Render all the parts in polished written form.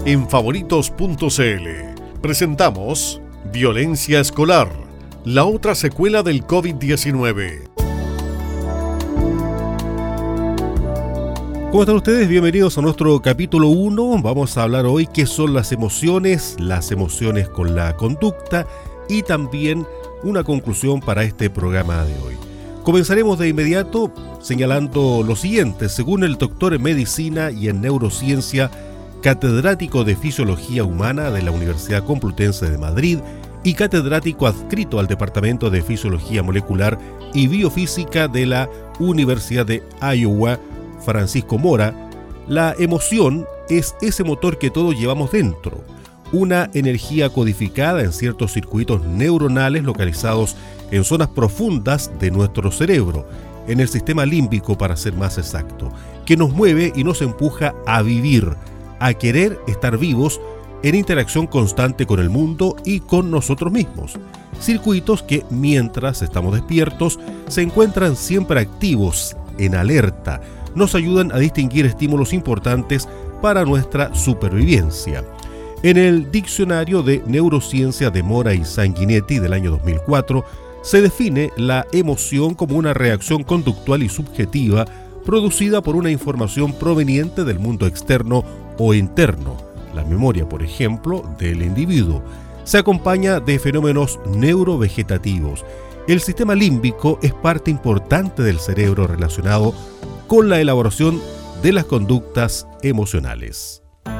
En favoritos.cl presentamos Violencia Escolar, la otra secuela del COVID-19. ¿Cómo están ustedes? Bienvenidos a nuestro capítulo 1. Vamos a hablar hoy qué son las emociones con la conducta y también una conclusión para este programa de hoy. Comenzaremos de inmediato señalando lo siguiente. Según el doctor en Medicina y en Neurociencia, catedrático de Fisiología Humana de la Universidad Complutense de Madrid y catedrático adscrito al Departamento de Fisiología Molecular y Biofísica de la Universidad de Iowa, Francisco Mora, la emoción es ese motor que todos llevamos dentro, una energía codificada en ciertos circuitos neuronales localizados en zonas profundas de nuestro cerebro, en el sistema límbico para ser más exacto, que nos mueve y nos empuja a vivir, a querer estar vivos en interacción constante con el mundo y con nosotros mismos. Circuitos que, mientras estamos despiertos, se encuentran siempre activos, en alerta, nos ayudan a distinguir estímulos importantes para nuestra supervivencia. En el Diccionario de Neurociencia de Mora y Sanguinetti del año 2004, se define la emoción como una reacción conductual y subjetiva producida por una información proveniente del mundo externo o interno, la memoria, por ejemplo, del individuo. Se acompaña de fenómenos neurovegetativos. El sistema límbico es parte importante del cerebro relacionado con la elaboración de las conductas emocionales.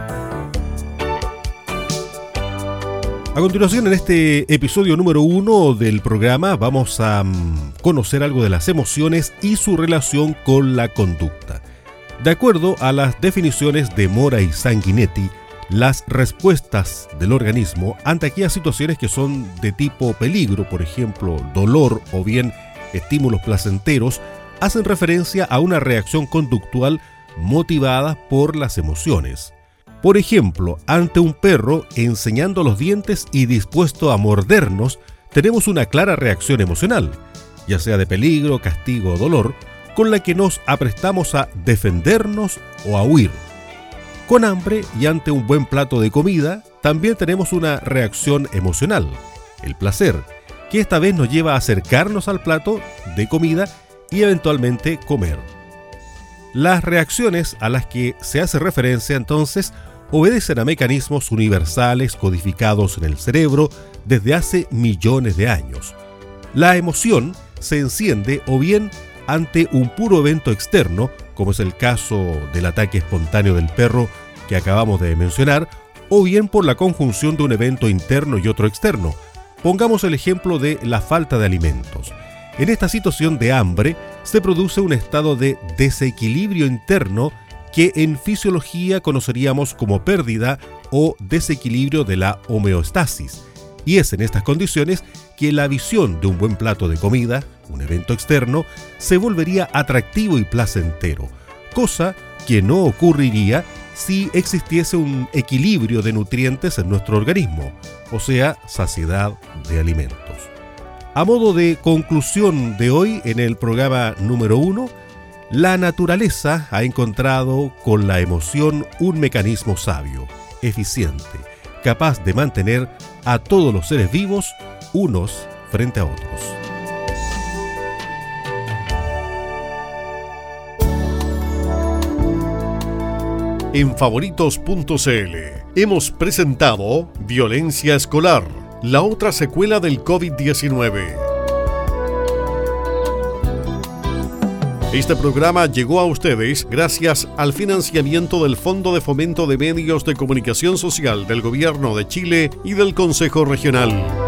A continuación, en este episodio número 1 del programa, vamos a conocer algo de las emociones y su relación con la conducta. De acuerdo a las definiciones de Mora y Sanguinetti, las respuestas del organismo ante aquellas situaciones que son de tipo peligro, por ejemplo, dolor o bien estímulos placenteros, hacen referencia a una reacción conductual motivada por las emociones. Por ejemplo, ante un perro enseñando los dientes y dispuesto a mordernos, tenemos una clara reacción emocional, ya sea de peligro, castigo o dolor, con la que nos aprestamos a defendernos o a huir. Con hambre y ante un buen plato de comida, también tenemos una reacción emocional, el placer, que esta vez nos lleva a acercarnos al plato de comida y eventualmente comer. Las reacciones a las que se hace referencia entonces obedecen a mecanismos universales codificados en el cerebro desde hace millones de años. La emoción se enciende o bien ante un puro evento externo, como es el caso del ataque espontáneo del perro que acabamos de mencionar, o bien por la conjunción de un evento interno y otro externo. Pongamos el ejemplo de la falta de alimentos. En esta situación de hambre se produce un estado de desequilibrio interno que en fisiología conoceríamos como pérdida o desequilibrio de la homeostasis. Y es en estas condiciones que la visión de un buen plato de comida, un evento externo, se volvería atractivo y placentero, cosa que no ocurriría si existiese un equilibrio de nutrientes en nuestro organismo, o sea, saciedad de alimentos. A modo de conclusión de hoy en el programa número 1, la naturaleza ha encontrado con la emoción un mecanismo sabio, eficiente, capaz de mantener a todos los seres vivos unos frente a otros. En favoritos.cl hemos presentado Violencia Escolar, la otra secuela del COVID-19. Este programa llegó a ustedes gracias al financiamiento del Fondo de Fomento de Medios de Comunicación Social del Gobierno de Chile y del Consejo Regional.